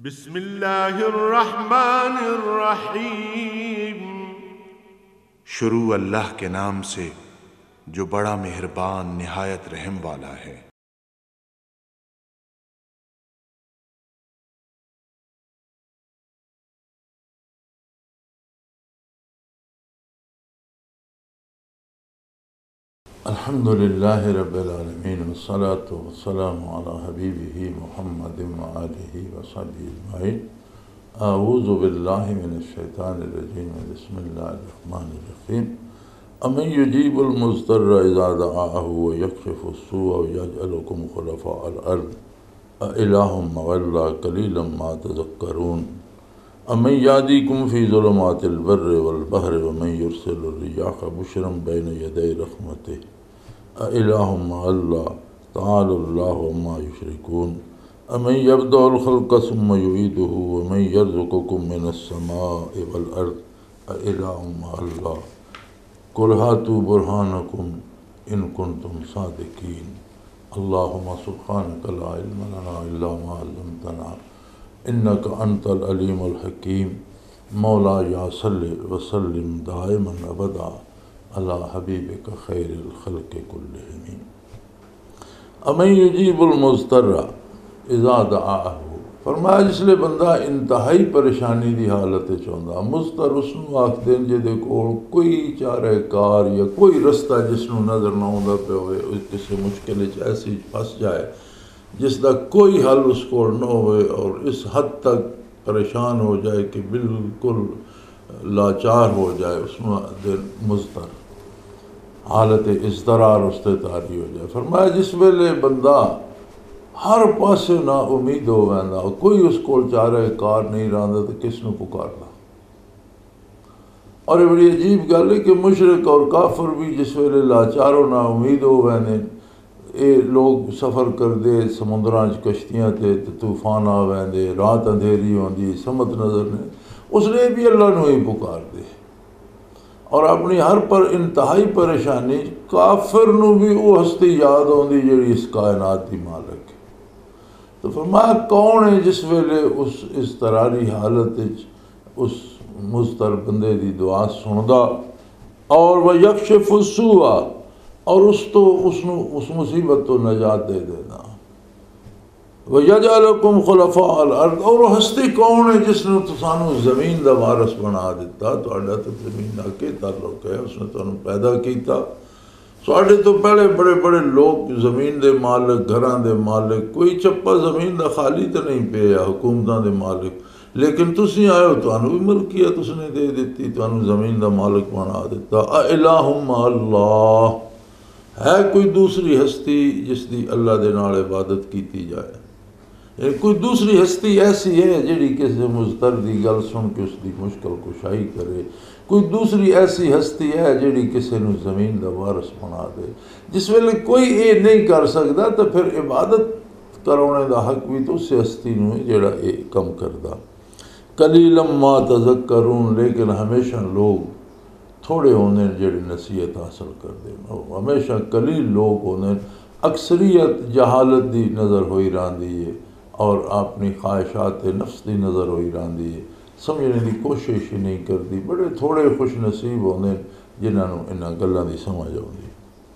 بسم اللہ الرحمن الرحیم۔ شروع اللہ کے نام سے جو بڑا مہربان نہایت رحم والا ہے۔ الحمد للہ رب العالمین والصلاة والسلام علی حبیبہ محمد وآلہ وصحبہ اجمعین۔ اعوذ باللہ من الشیطان الرجیم، بسم اللہ الرحمن الرحیم۔ امن یجیب المضطر اذا دعاہ ویکشف السوء ویجعلکم خلفاء الارض االہ مع اللہ قلیلا ما تذکرون۔ امن یہدیکم فی ظلمات البر والبحر ومن یرسل الریاح بشرا بین یدی رحمتہ االہ مع اللہ تعالی اللہ عما یشرکون۔ امن یبدأ الخلق ثم یعیدہ ومن یرزقکم من السماء والارض االہ مع اللہ قل ہاتوا برہانکم ان کنتم صادقین۔ اللہم سبحانک لا علم لنا الا ما علمتنا انک انت العلیم الحکیم۔ مولا یا صلی وسلم دائما ابدا علی حبیبک خیر الخلق کلہم۔ امن یجیب المضطر اذا دعاہ، فرمایا جس لئے بندہ انتہائی پریشانی دی حالت چاہتا، مضطر اس نو آکھدے ہیں جدے کول کوئی چارہ کار یا کوئی رستہ جس نو نظر نہ آਉਂਦਾ پیا ہوئے، کسی مشکل ایسی پھنس جائے جس دا کوئی حل اس کو نہ ہوئے اور اس حد تک پریشان ہو جائے کہ بالکل لاچار ہو جائے، اس میں مضطر حالت اضطرار اس تے تاری ہو جائے۔ فرمایا جس ویلے بندہ ہر پاسے نا امید ہو ویندا، کوئی اس کو چارہ کار نہیں رہندا تو کس نو پکاردا۔ اور یہ بڑی عجیب گل ہے کہ مشرک اور کافر بھی جس ویلے لاچار و نا امید ہو ویندے، اے لوگ سفر کردے سمندراں کشتیاں تے طوفان آ ویندے، رات اندھیری ہوندی، سمت نظر نہیں، اس نے بھی اللہ نو ہی پکار دے۔ اور اپنی ہر پر انتہائی پریشانی کافر نو بھی وہ ہستی یاد ہوندی جڑی اس کائنات دی مالک ہے۔ تو فرمایا کون ہے جس ویلے اس اضطراری حالت اس مضطر بندے دی دعا سندا اور ویکشف السوء، اور اس مصیبت تو نجات دے دینا۔ وَيَجْعَلَكُمْ خُلَفَاءَ الْأَرْضِ، اور وہ ہستی کون ہے جس نے سانو زمین دا وارث بنا دیتا؟ تہاڈا تو زمین نال کے تعلق ہے؟ اس نے تانوں پیدا کیتا، ساڈے تو پہلے بڑے بڑے لوگ زمین دے مالک، گھراں دے مالک، کوئی چپا زمین دا خالی تو نہیں پیا، حکومتاں دے مالک، لیکن تسی آئے ہو، تانوں بھی ملکیت اس نے دے دیتی، تانوں زمین دا مالک بنا دیتا۔ اِلٰہ مع اللہ، ہے کوئی دوسری ہستی جس دی اللہ دے نال عبادت کیتی جائے؟ یعنی کوئی دوسری ہستی ایسی ہے جڑی کسی مضطر دی گل سن کے اس دی مشکل کشائی کرے؟ کوئی دوسری ایسی ہستی ہے جڑی کسی نو زمین دا وارث بنا دے؟ جس ویلے کوئی یہ نہیں کر سکتا تو پھر عبادت کرونے دا حق بھی تو اس ہستی نو جڑا یہ کم کردا۔ قلیلا ما تذکرون، لیکن ہمیشہ لوگ تھوڑے ہونے جڑے نصیحت حاصل کر دیں، ہمیشہ قلیل لوگ ہونے، اکثریت جہالت دی نظر ہوئی راندی ہے اور اپنی خواہشات نفس دی نظر ہوئی راندی ہے، سمجھنے دی کوشش ہی نہیں کرتی، بڑے تھوڑے خوش نصیب ہونے جنہاں نو انہاں گلاں دی سمجھ آؤندی۔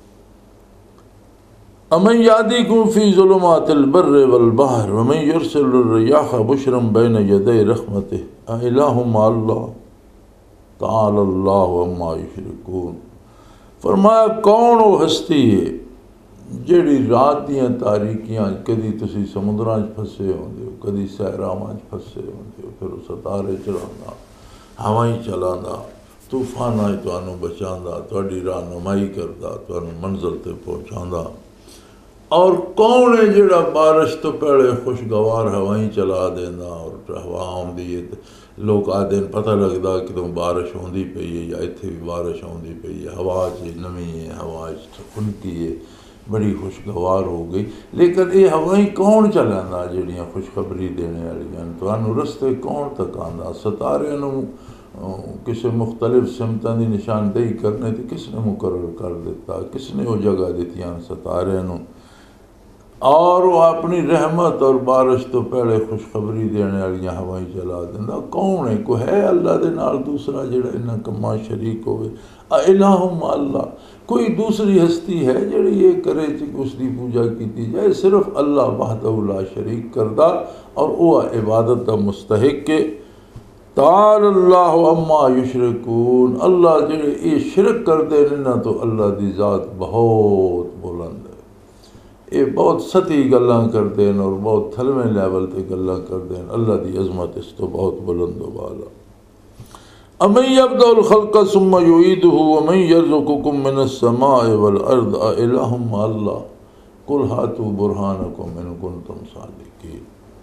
امن یہدیکم فی ظلمات البر والبحر ومن یرسل الریاح بشرا بین یدی رحمتہ االہ مع اللہ تعالی اللہ عما یشرکون۔ فرمایا کون وہ ہستی ہے جیڑی رات دیاں تاریکیاں، کدی تسی سمندراں پھسے ہوندے ہو، کدی صحراواں پھسے ہوندے ہو، پھر ستارے چلاندا، ہوائیں چلاندا، طوفاناں تانوں بچاندا، تہاڈی رہنمائی کردا، تانوں منزل تے پہنچاندا۔ اور کون ہے جڑا بارش تو پہلے خوشگوار ہوائیں چلا دینا، اور ہوا آندی ہے لوگ آدھے پتہ لگدا کہ تم بارش ہوندی پئی ہے یا ایتھے بھی بارش ہوندی پئی ہے، ہوا نمی ہے، ہوا خنکی ہے، بڑی خوشگوار ہو گئی، لیکن یہ ہوائیں کون چلاندا جڑیاں خوشخبری دینے والیاں؟ تانوں رستے کون تکاندا؟ ستاریاں نو کسی مختلف سمتاں دی نشاندہی کرنے تے کس نے مقرر کر دیتا؟ کس نے وہ جگہ دیتیاں ستاریاں نو؟ اور وہ اپنی رحمت اور بارش تو پہلے خوشخبری دینے والی ہوائیں چلا دینا. کون ہے؟ کوئی ہے اللہ دے نال دوسرا جڑا انہاں کماں شریک ہوئے؟ الہ مع اللہ، کوئی دوسری ہستی ہے جڑی یہ کرے کہ اس کی پوجا کیتی جائے؟ صرف اللہ وحدہ لا شریک کردہ اور وہ عبادت کا مستحق ہے. تعالی اللہ عما یشرکون، اللہ جڑے یہ شرک کردے نہ تو اللہ دی ذات بہت بلند ہے. یہ بہت سطحی گلاں کردے اور بہت تھلویں لیول تے گلاں کردے. اللہ دی عظمت اس تو بہت بلند و بالا. امن یبدأ الخلق ثم یعیدہ ومن یرزقکم من السماء والارض االہ مع اللہ قل ہاتوا برہانکم ان کنتم صادقین.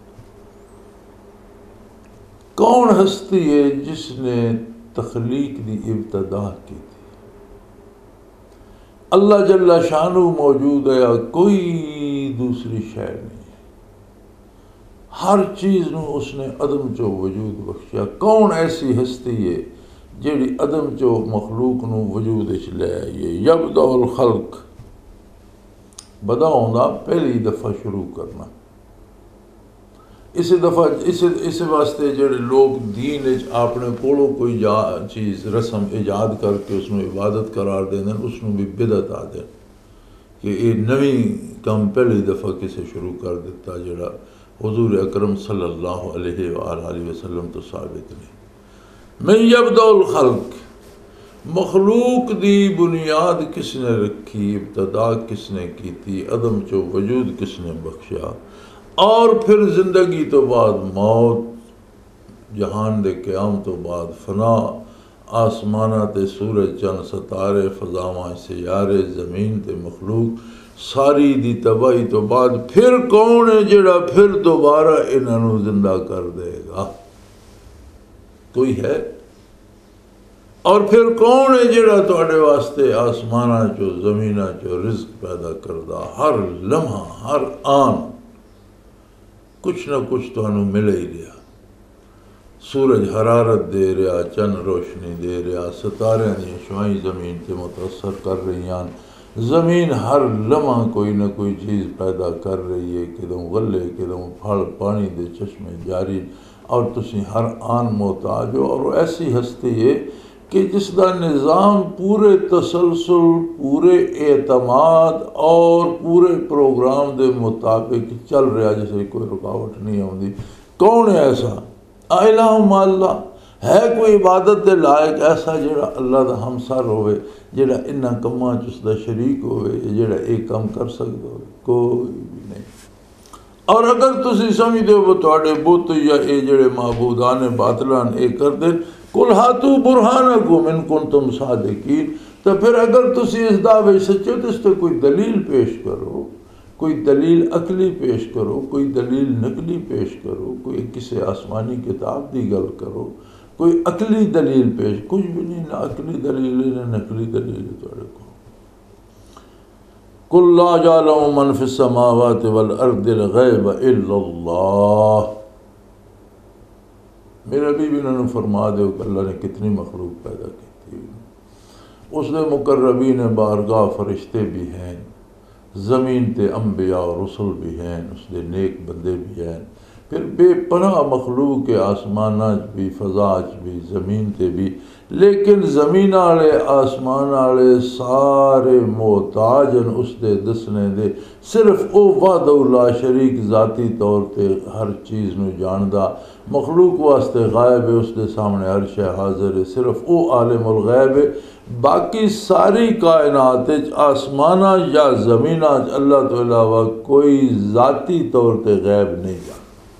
کون ہستی ہے جس نے تخلیق دی ابتدا کی تھی؟ اللہ جل شانہ موجود ہے، کوئی دوسری شے نہیں. ہر چیز نو اس نے عدم چو وجود بخشیا. کون ایسی ہستی ہے جیڑی عدم چو مخلوق نو وجود اچ لے آئیے؟ یبدأ الخلق، بدا ہوندا پہلی دفعہ شروع کرنا. اس واسطے جڑے لوگ دین اچ اپنے کولوں کوئی چیز رسم ایجاد کر کے اس نو عبادت قرار دیں اس نو بھی بدعت آ دیں کہ یہ نویں کام پہلی دفعہ کسے شروع کر دیتا جڑا حضور اکرم صلی اللہ علیہ وآلہ وسلم تو ثابت نہیں. من یبدأ الخلق، مخلوق دی بنیاد کس نے رکھی، ابتدا کس نے کی تھی، عدم چو وجود کس نے بخشا، اور پھر زندگی تو بعد موت، جہان دے قیام تو بعد فنا، آسمانہ تے سورج چند ستارے، فضاواں سیارے، زمین تے مخلوق ساری دی تباہی تو بعد پھر کون ہے جڑا پھر دوبارہ انہاں نو زندہ کر دے گا؟ کوئی ہے؟ اور پھر کون ہے جڑا تواڈے واسطے آسمانہ چو زمینہ چو رزق پیدا کردہ؟ ہر لمحہ ہر آن کچھ نہ کچھ تانوں ملے ہی رہا. سورج حرارت دے رہا، چند روشنی دے رہا، ستارے دی شعاعیں زمین تے متاثر کر رہی ہیں. زمین ہر لمحہ کوئی نہ کوئی چیز پیدا کر رہی ہے، کدوں غلے کدوں پھل، پانی دے چشمے جاری، اور تسی ہر آن محتاج ہو. اور ایسی ہستی ہے کہ جس دا نظام پورے تسلسل، پورے اعتماد اور پورے پروگرام دے مطابق چل رہا، جسے کوئی رکاوٹ نہیں ہوندی. کون ہے ایسا؟ الہ مع اللہ. ہے کوئی عبادت دے لائق ایسا جڑا اللہ دا ہمسر ہوئے، جڑا انہاں کماں چ اس دا شریک ہوئے، جڑا ایک کام کر سکتا ہوئے؟ کوئی بھی نہیں. اور اگر تسی سمجھدے ہو تواڈے بت یا اے جڑے معبودان باطلان اے کر دے، قل ہاتوا برہانکم ان کنتم صادقین، تو پھر اگر تسی اس دعوے سچے تو اس تے کوئی دلیل پیش کرو، کوئی دلیل عقلی پیش کرو، کوئی دلیل نقلی پیش کرو، کوئی کسی آسمانی کتاب دی گل کرو، کوئی عقلی دلیل پیش. کچھ بھی نہیں، نہ عقلی دلیل ہے نہ نقلی دلیل ہے تواڈے کو. قل لا یعلم من فی السماوات والارض الغیب الا اللہ. میرے ابھی بھی انہوں نے فرما دے کہ اللہ نے کتنی مخلوق پیدا کی تھی. اس نے مقربین بارگاہ فرشتے بھی ہیں، زمین تے انبیاء اور رسل بھی ہیں، اس نے نیک بندے بھی ہیں. پھر بے پناہ مخلوق کے آسمانات بھی، فضاج بھی، زمین تے بھی. لیکن زمین والے آسمان والے سارے محتاجن اس دے دسنے دے. صرف او وحدہ لا شریک ذاتی طور تے ہر چیز نو جاندا، مخلوق واسطے غائب ہے، اس دے سامنے ہر شے حاضر ہے. صرف او عالم الغیب ہے. باقی ساری کائنات آسمانہ یا زمینہ اللہ تو علاوہ کوئی ذاتی طور تے غیب نہیں جاندا.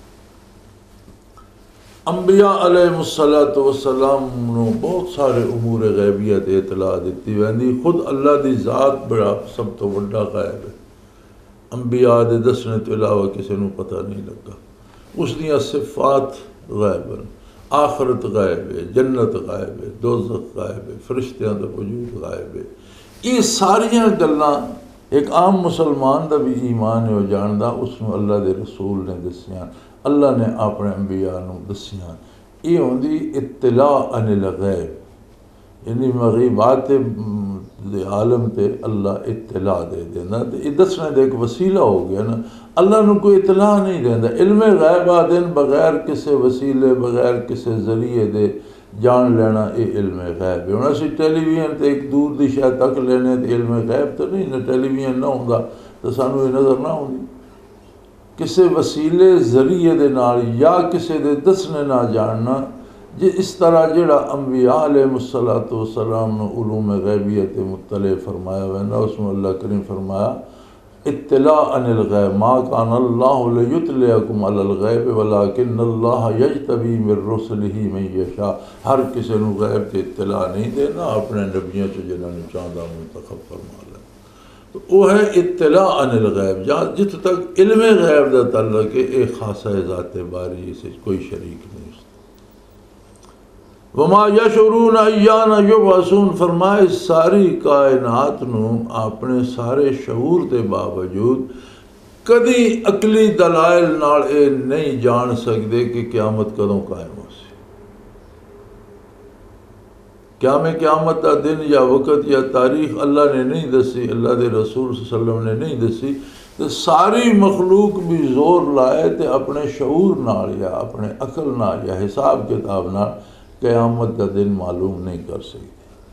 انبیاء علیہ السلام نو بہت سارے امور غیبیت اطلاع دیتی ویندی. خود اللہ دی ذات بڑا سب تو بڑا غائب ہے. انبیاء دے دسنے تو علاوہ کسی نو پتہ نہیں لگا. اس دیاں صفات غائب ہیں، آخرت غائب ہے، جنت غائب ہے، دوزخ غائب ہے، فرشتیاں دا وجود غائب ہے. یہ ساریاں گلاں ایک عام مسلمان دا بھی ایمان ہو جاندا، اس نو اللہ دے رسول نے دسیاں، اللہ نے اپنے انبیاء نو دسیاں. یہ ہوندی اطلاع عن الغیب، یعنی مغیبات دے عالم تے اللہ اطلاع دے دینا، تے یہ دسنے دے ایک وسیلہ ہو گیا نا۔ اللہ نو کوئی اطلاع نہیں دینا، علم غیب آدن بغیر کسے وسیلے بغیر کسے ذریعے دے جان لینا، یہ علم غیب ہے۔ ہن اسی ٹیلی ویژن تے ایک دور دی شے تک لینے تے علم غیب تو نہیں، نہ ٹیلی ویژن نہ ہوندا تو سانو یہ نظر نہ ہوندی۔ کسے وسیلے ذریعے دے نال یا کسے دے دسنے نہ جاننا، جی اس طرح جڑا انبیاء علیہ السلام نے علوم غیبیت مطلع فرمایا ہوا ہے، اس میں اللہ کریم فرمایا اطلاع عن الغیب ما کان اللہ لیطلعکم علی الغیب ولکن اللہ یجتبی من رسلہ من یشاء۔ ہر کسی نو غیب تے اطلاع نہیں دینا، اپنے نبیوں سے جنہوں نے چاہتا منتخب فرما لے۔ تو وہ ہے اطلاع عن الغیب، جت تک علم غیب دا تعلق ہے ایک خاصہ ذات باری سے کوئی شریک نہیں۔ وما یشعرون ایان یبعثون، فرمائے ساری کائنات نو اپنے سارے شعور دے باوجود کدی عقلی دلائل نال اے نہیں جان سکدے کہ قیامت کدوں قائم ہو سی۔ کیا میں قیامت دا دن یا وقت یا تاریخ اللہ نے نہیں دسی، اللہ دے رسول صلی اللہ علیہ وسلم نے نہیں دسی، تو ساری مخلوق بھی زور لائے تے اپنے شعور نال یا اپنے عقل نال یا حساب کتاب نال قیامت کا دن معلوم نہیں کر سکتے۔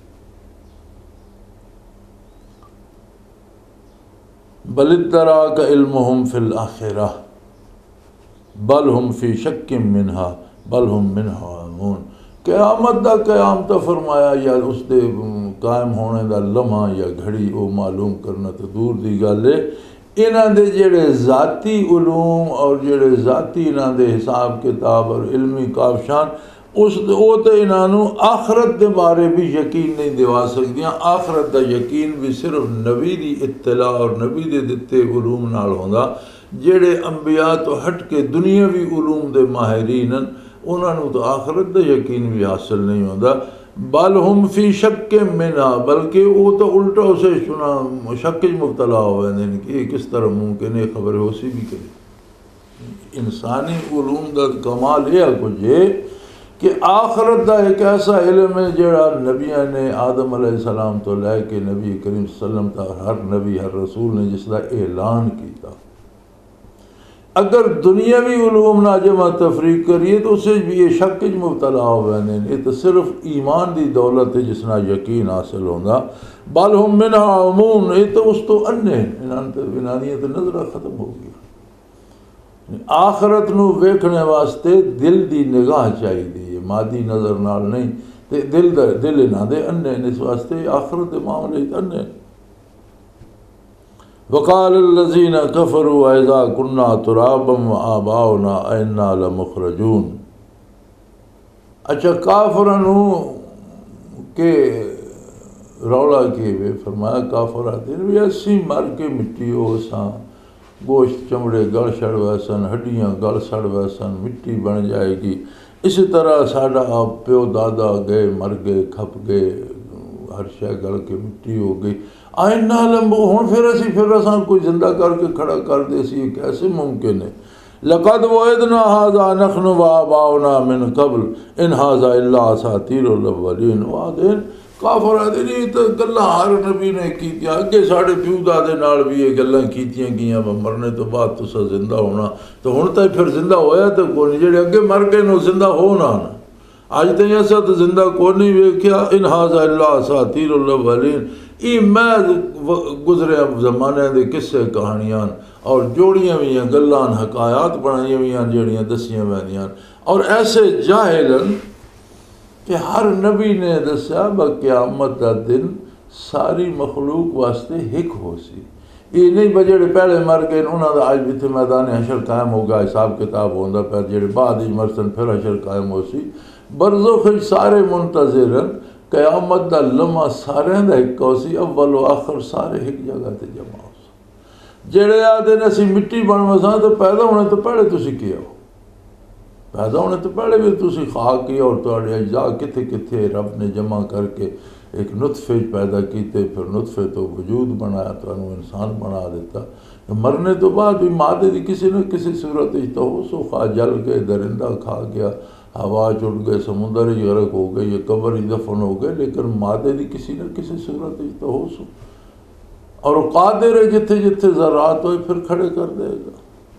بل ادراک علمہم فی الآخرہ بل ہم فی شک منہا بل ہم منہا عامون۔ قیامت دا قیام تو فرمایا یا اس دے قائم ہونے دا لمحہ یا گھڑی وہ معلوم کرنا تو دور دی گل ہے۔ انہاں دے جڑے ذاتی علوم اور جڑے ذاتی انہاں دے حساب کتاب اور علمی کافشان وہ تو انہوں آخرت دے بارے بھی یقین نہیں دیوا سکدیاں۔ آخرت دا یقین بھی صرف نبی دی اطلاع اور نبی دے دتے علوم نال ہوندا۔ جڑے انبیاء تو ہٹ کے دنیاوی علوم دے ماہرین انہوں تو آخرت دا یقین بھی حاصل نہیں ہوندا۔ بل ہم فی شک منہا، بلکہ وہ تو الٹا اسے سنا شک مبتلا ہوئے ہیں کہ یہ کس طرح ممکن ہے، خبر ہو سی بھی کرے۔ انسانی علوم دا کمال یہ کچھ ہے کہ آخرت دا ایک ایسا علم ہے جڑا نبیوں نے آدم علیہ السلام تو لے کے نبی کریم صلی اللہ علیہ وسلم تک ہر نبی ہر رسول نے جس کا اعلان کیتا۔ اگر دنیاوی علوم نہ جمع تفریق کریے تو اسے بھی یہ شک مبتلا ہوئے ہیں، یہ تو صرف ایمان دی دولت ہے جس نہ یقین حاصل ہوگا۔ بل ہم منہا عمون، یہ تو اس تو انے انہوں تو نظرہ ختم ہو گیا۔ آخرت نو ویکھنے واسطے دل دی نگاہ چاہیے، مادی نظر نال نہیں، تے دل نہ دے انے، اس واسطے آخرت دے معاملے انے۔ وقال الذین کفروا اذا کنا ترابا وآباؤنا انا لمخرجون۔ اچھا کافرانو کے رولا کے وے فرمایا کافر آتے ہیں اسی مر کے مٹی ہو ساں، گوشت چمڑے گل سڑ ویسن، ہڈیاں گل سڑ ویسن، مٹی بن جائے گی۔ اسی طرح ساڈا پیو دادا گئے مر گئے کھپ گئے، ہر شے گل کے مٹی ہو گئی۔ آئنا لمبو ہوں پھر اساں کوئی زندہ کر کے کھڑا کر دے سی، کیسے ممکن ہے؟ لقد وعدنا هذا نحن وآباؤنا من قبل ان هذا الا اساطیر الاولین۔ وعدے کافر آدھے نہیں تو گلاں ہر نبی نے کیتیاں، اگے ساڑھے پیو دادے نال بھی یہ گلاں کیتیاں گیاں، مرنے تو بعد تسا زندہ ہونا، تو ہن تک پھر زندہ ہویا تو کوئی نہیں، جڑے اگے مر گئے نو زندہ ہونا نا۔ آج تک ایسا تو زندہ کوئی نہیں ویکھیا۔ ان هذا الا اساطیر الاولین، یہ میں گزرے زمانے دے قصے کہانیاں اور جوڑیاں بھی ہیں گلاں حکایات بنائیاں بھی ہیں جڑیاں دسیاں ویندیاں، اور ایسے جاہلن کہ ہر نبی نے دسیا با قیامت دا دن ساری مخلوق واسطے ہک ہو سی۔ یہ نہیں بجڑے پہلے مر گئے انہوں دا آج بھی تھے میدان حشر قائم ہوگا، حساب کتاب ہوندا پہ جڑے بعد ہی مرسن پھر حشر قائم ہو سی۔ برزخ سارے منتظرن قیامت دا لمحہ سارے دا ہک ہو سی، اول و آخر سارے ہک جگہ تے جمع ہو سی۔ جڑے آدھے نے اسی مٹی بن وساں تو پیدا ہونے تو پہلے تسی کیا ہو، پیدا ہونے تو پہلے بھی تسی خاک کی اور تواڈے اجزاء کتھے کتھے رب نے جمع کر کے ایک نطفے پیدا کیتے، پھر نطفے تو وجود بنایا، تو انسان بنا دیتا۔ مرنے تو بعد بھی مادے دی کسی نہ کسی صورت تو ہو سو خواہ جل گئے، درندہ کھا گیا، ہوا چڑ گئے، سمندر ہی غرق ہو گئے، یہ قبر ہی دفن ہو گئے، لیکن مادے دی کسی نہ کسی صورت تو ہو سو، اور وہ قادر ہے جتھے جتھے ذرات ہوئے پھر کھڑے کر دے گا۔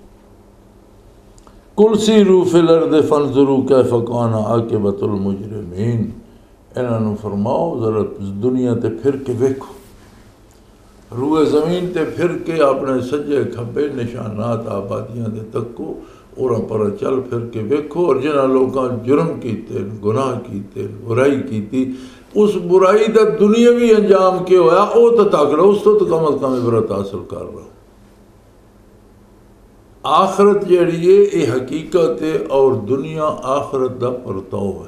قل سیروا فی الارض فانظروا کیف کان عاقبۃ المجرمین، انہاں نوں فرماؤ ذرا دنیا تے پھر کے ویکھو، روئے زمین تے پھر کے اپنے سجے کھبے نشانات آبادیاں دے تکو، اوراں پر چل پھر کے ویکھو، اور جنہاں لوکاں جرم کیتے، گناہ کیتے، برائی کیتی، اس برائی دا دنیاوی انجام کیا ہویا او تو تک رہو، اس تو کم از کم عبرت حاصل کر رہو۔ آخرت جیڑی ہے یہ حقیقت ہے، اور دنیا آخرت دا پرتاؤ ہے۔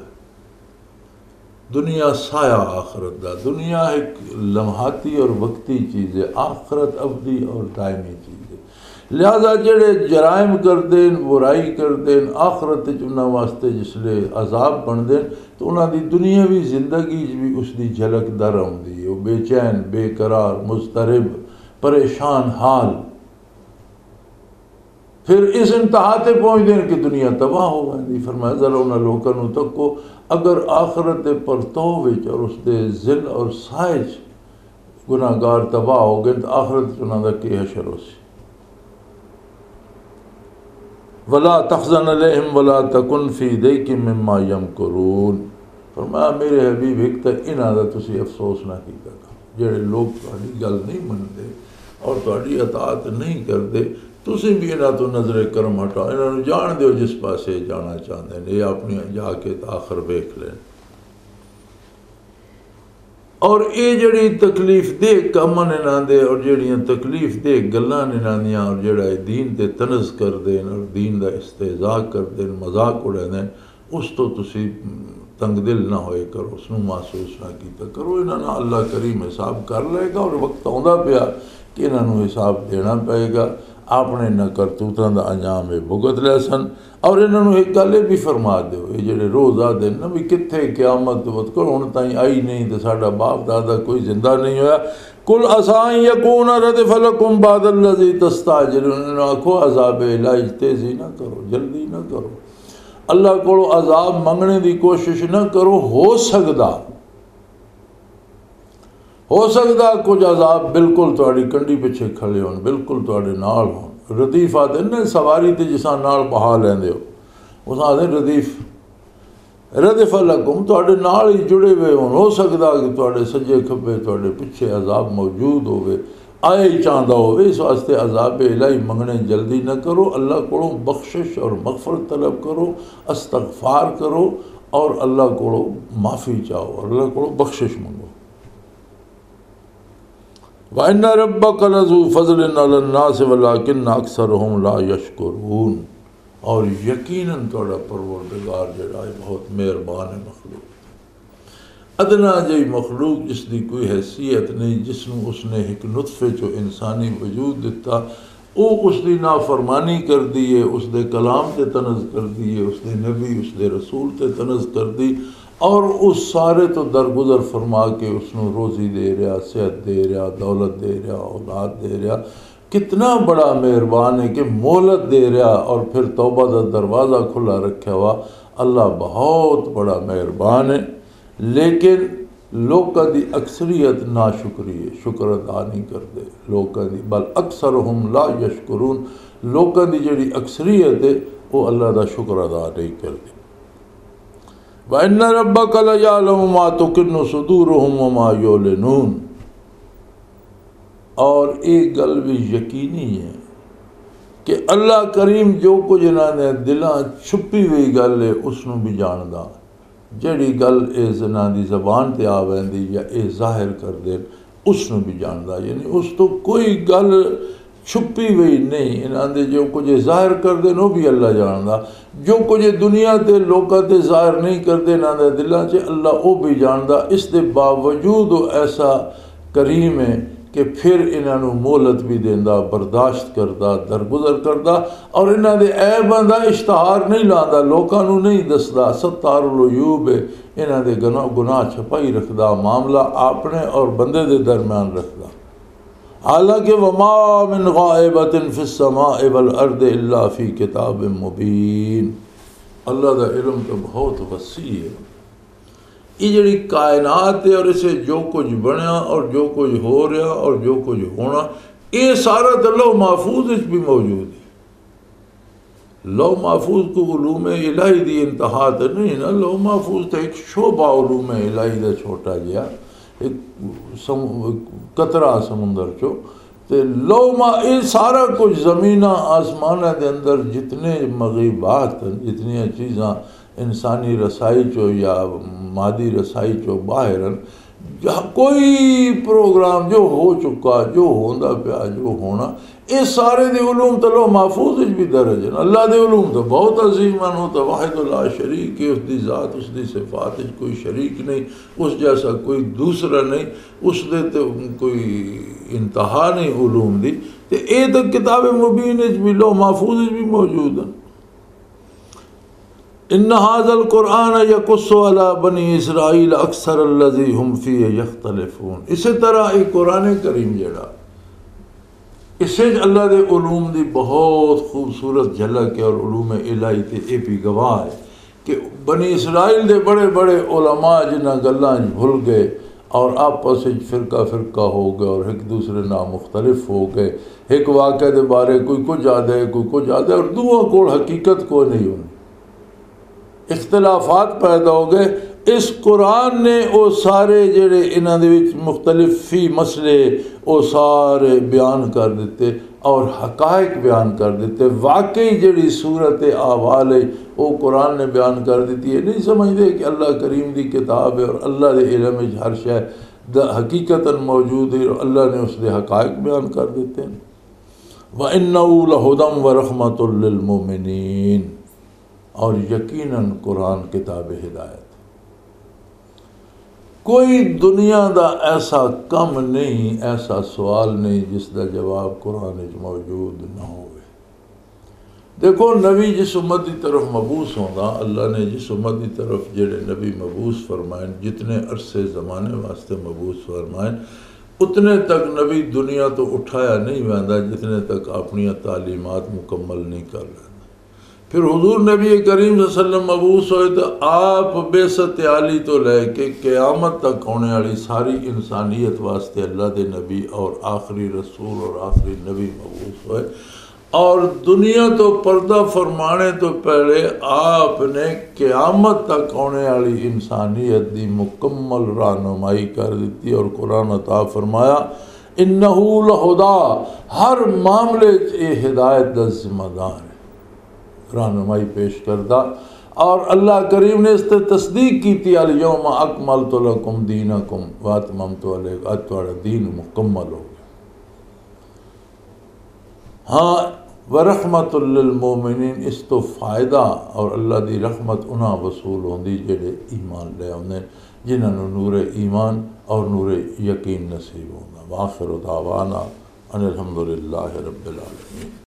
دنیا سایہ آخرت دا، دنیا ایک لمحاتی اور وقتی چیز ہے، آخرت ابدی اور دائمی چیز ہے۔ لہذا جڑے جرائم کر دیں، برائی کر دیں، آخرت انہاں واسطے جس لئے عذاب بن دیں، تو انہاں دی دنیاوی زندگی بھی اس دی جھلک در آؤندی ہے، وہ بے چین، بے قرار، مضطرب، پریشان حال، پھر اس انتہا تے پہنچ دیں کہ دنیا تباہ ہو گئی۔ فرمایا ذرا انہاں لوکاں نوں تکو، اگر آخرت دے پرتو وچ اور اس دے ذل اور سائے گناہگار تباہ ہو گئے تو آخرت انہاں دا کی حشر ہو سی۔ ولا تحزن علیہم ولا تکن فی ضیق مما یمکرون، فرمایا میرے حبیب ایک تے انہاں دا تسی افسوس نہ کیتا کرو، جڑے لوگ تہاڈی گل نہیں مندے اور تہاڈی اطاعت نہیں کردے، تسی بھی انہاں تو نظر کرم ہٹاؤ، انہاں نوں جان دیو جس پاسے جانا چاہتے ہیں، یہ اپنی جا کے آخر ویکھ لیں۔ اور یہ جڑی تکلیف دہ کمن انہاں دے اور جڑیاں تکلیف دہ گلاں انہاں دیاں، اور جڑا دین تے طنز کر دین اور دین دا استہزاء کر دین، مذاق اڑا دین، اس تو تسی تنگ دل نہ ہوئے کرو، اس نوں محسوس نہ کیتا کرو۔ انہاں نال اللہ کریم حساب کر لے گا، اور وقت آندا پیا کہ انہاں نوں حساب دینا پئے گا۔ اپنے نہ کرتوتاں دا انجام بھگت لے سن۔ اور انہاں نوں ایک گل بھی فرما دیو، یہ جڑے روز آدھے نا بھی کتھے قیامت وقت ہن تائیں آئی نہیں تے ساڈا باپ دادا کوئی زندہ نہیں ہویا، قل عسیٰ ان یکون ردف لکم بعد الذی تستعجلون، آکھو عذاب الہی تیزی نہ کرو، جلدی نہ کرو، اللہ کو عذاب منگنے دی کوشش نہ کرو، ہو سکدا کچھ عذاب بالکل تہاڈی کنڈی پیچھے کھڑے ہون، بالکل تہاڈے نال ہون۔ ردیف آدھے نا سواری تے جساں نال بہا لیندے ہو، اس آدھے ردف لکم، تہاڈے نال ہی جڑے ہوئے ہون، ہو سکدا کہ تہاڈے سجے کھبے تہاڈے پیچھے عذاب موجود ہوئے، آئے ہی چاہندا ہوئے، اس واسطے عذاب الہی منگنے جلدی نہ کرو، اللہ کو بخشش اور مغفرت طلب کرو، استغفار کرو، اور اللہ کو معافی چاہو، اور اللہ کو بخشش منگو۔ وَإِنَّ رَبَّكَ لَذُو فَضْلٍ عَلَى النَّاسِ وَلَٰكِنَّ أَكْثَرَهُمْ لَا يَشْكُرُونَ، اور یقیناً تھوڑا پروردگار جڑا ہے بہت مہربان ہے مخلوق، ادنا جی مخلوق جس دی کوئی حیثیت نہیں، جس نوں اس نے ایک نطفے چو انسانی وجود دیتا، وہ اس دی نافرمانی کر دیئے، اس دے کلام تے طنز کر دیئے، اس دے نبی اس دے رسول تے طنز کر دی، اور اس سارے تو درگزر فرما کے اس نوں روزی دے رہا، صحت دے رہا، دولت دے رہا، اولاد دے رہا، کتنا بڑا مہربان ہے کہ مہلت دے رہا، اور پھر توبہ دا دروازہ کھلا رکھا ہوا۔ اللہ بہت بڑا مہربان ہے، لیکن لوکاں دی اکثریت ناشکری ہے، شکر ادا نہیں کرتے لوکاں دی، بل اکثرہم لا یشکرون، لوکاں دی جڑی اکثریت ہے وہ اللہ دا شکر ادا نہیں کرتے۔ وَإِنَّ رَبَّكَ لَيَعْلَمُ مَا تُكِنُّ صُدُورُهُمْ وَمَا يُعْلِنُونَ، اور ایک گل بھی یقینی ہے کہ اللہ کریم جو کچھ انہاں نے دلاں چھپی ہوئی گل ہے اس نوں بھی جاندا، جڑی گل اے انہاں دی زبان تے آ ویندی یا اے ظاہر کر دین اس نوں بھی جاندا، یعنی اس تو کوئی گل چھپی ہوئی نہیں، انہاں دے جو کچھ ظاہر کر دین وہ بھی اللہ جاندا، جو کچھ دنیا تے لوکاں تے ظاہر نہیں کر دے انہاں دے دلاں چ اللہ وہ بھی جاندا۔ اس دے باوجود وہ ایسا کریم ہے کہ پھر انہاں نوں مہلت بھی دیندا، برداشت کردا، درگزر کردا، اور انہاں دے عیباں دا اشتہار نہیں لاندا، لوکاں نوں نہیں دسدا، ستار العیوب ہے، انہاں دے گناہ چھپائی رکھدا، معاملہ اپنے اور بندے دے درمیان رکھدا۔ حالانکہ وما من غائبۃ فی السماء والارض الا فی کتاب مبین، اللہ دا علم تو بہت وسیع ہے. یہ جڑی کائنات ہے اور اسے جو کچھ بنیا اور جو کچھ ہو رہا اور جو کچھ ہونا، یہ سارا تو لوح محفوظ بھی موجود ہے. لوح محفوظ کو علوم الہی دی انتہا تو نہیں نا. لوح محفوظ تو ایک شعبہ علوم الہی دا چھوٹا جہا ایک قطرہ سمندر چو. تے یہ سارا کچھ زمینہ آسمانہ دے اندر جتنے مغیبات جتنی چیزاں انسانی رسائی چو یا مادی رسائی چو باہر، کوئی پروگرام جو ہو چکا، جو ہوندا پیا، جو ہونا، یہ سارے دے علوم تو لوح محفوظ بھی درج ہیں. اللہ دے علوم تو بہت عظیم ہیں. وہ تو واحد لا شریک ہے. اس دی ذات، اس دی صفات کوئی شریک نہیں، اس جیسا کوئی دوسرا نہیں، اس دے تو کوئی انتہا نہیں علوم دی. تے اے تو کتاب مبین بھی لوح محفوظ بھی موجود ہیں. ان ھذا القرآن یقص علی بنی اسرائیل اکثر الذی ہم فیہ یختلفون. اسی طرح یہ قرآن کریم جڑا اسے اللہ دے علوم دی بہت خوبصورت جھلک ہے اور علوم الہی تے اے بھی گواہ ہے کہ بنی اسرائیل دے بڑے بڑے علماء جنہاں گلاں بھول گئے اور آپس فرقہ فرقہ ہو گئے اور ایک دوسرے نام مختلف ہو گئے. ایک واقعہ دے بارے کوئی کچھ آدھے کوئی کچھ آدھے اور دوہاں کول حقیقت کوئی نہیں ہونی. اختلافات پیدا ہو گئے. اس قرآن نے وہ سارے جڑے انہاں دے وچ مختلف فی مسئلے وہ سارے بیان کر دیتے اور حقائق بیان کر دیتے. واقعی جڑی صورت احوال ہے وہ قرآن نے بیان کر دیتی ہے. نہیں سمجھتے کہ اللہ کریم دی کتاب ہے اور اللہ دے علم وچ ہر شے حقیقتاً موجود ہے اور اللہ نے اس دے حقائق بیان کر دیتے ہیں. وَإِنَّهُ لَهُدًى وَرَحْمَةٌ لِّلْمُؤْمِنِينَ. اور یقیناً قرآن کتاب ہدایت. کوئی دنیا دا ایسا کم نہیں، ایسا سوال نہیں جس دا جواب قرآن موجود نہ ہوئے. دیکھو نبی جس امت دی طرف مبعوث ہوندا، اللہ نے جس امت دی طرف جڑے نبی مبعوث فرمائیں، جتنے عرصے زمانے واسطے مبعوث فرمائیں، اتنے تک نبی دنیا تو اٹھایا نہیں ویندا جتنے تک اپنی تعلیمات مکمل نہیں کر رہے. پھر حضور نبی کریم صلی اللہ علیہ وسلم مبعوث ہوئے تو آپ بعثت عالی تو لے کے قیامت تک ہونے والی ساری انسانیت واسطے اللہ دے نبی اور آخری رسول اور آخری نبی مبعوث ہوئے. اور دنیا تو پردہ فرمانے تو پہلے آپ نے قیامت تک ہونے والی انسانیت دی مکمل رہنمائی کر دیتی اور قرآن عطا فرمایا انہو لہدا. ہر معاملے یہ ہدایت دا ذمہ دار ہے، رہنمائی پیش کردہ. اور اللہ کریم نے اس سے تصدیق کی تھی الیوم اکملت لکم دینکم واتممت علیکم. آج تمہارا دین مکمل ہو گیا. ہاں ورحمت للمومنین، اس تو فائدہ اور اللہ دی رحمت انہاں وصول ہوندی جڑے ایمان لے آنے، جنہاں نو نور ایمان اور نور یقین نصیب ہونا. وآخر دعوانا ان الحمدللہ رب العالمین.